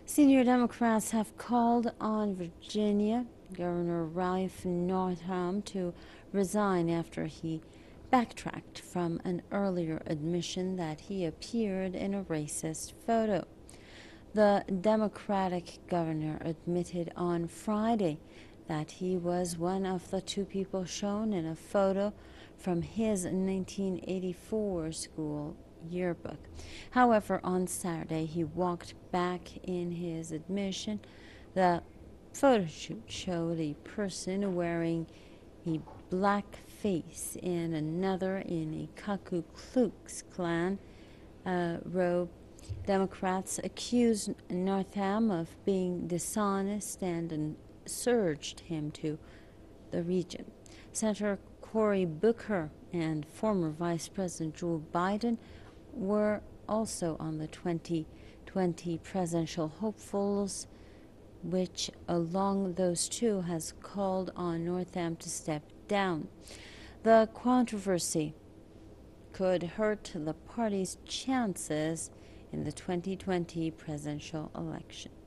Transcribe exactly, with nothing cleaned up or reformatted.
Senior Democrats have called on Virginia Governor Ralph Northam to resign after he backtracked from an earlier admission that he appeared in a racist photo. The Democratic governor admitted on Friday that he was one of the two people shown in a photo from his nineteen eighty-four school yearbook. However, on Saturday, he walked back in his admission. The photo shoot showed a person wearing a black face and another in a Ku Klux Klan uh, robe. Democrats accused Northam of being dishonest and urged him to the region. Senator Cory Booker and former Vice President Joe Biden were also on the twenty twenty presidential hopefuls, which, along those two, has called on Northam to step down. The controversy could hurt the party's chances in the twenty twenty presidential election.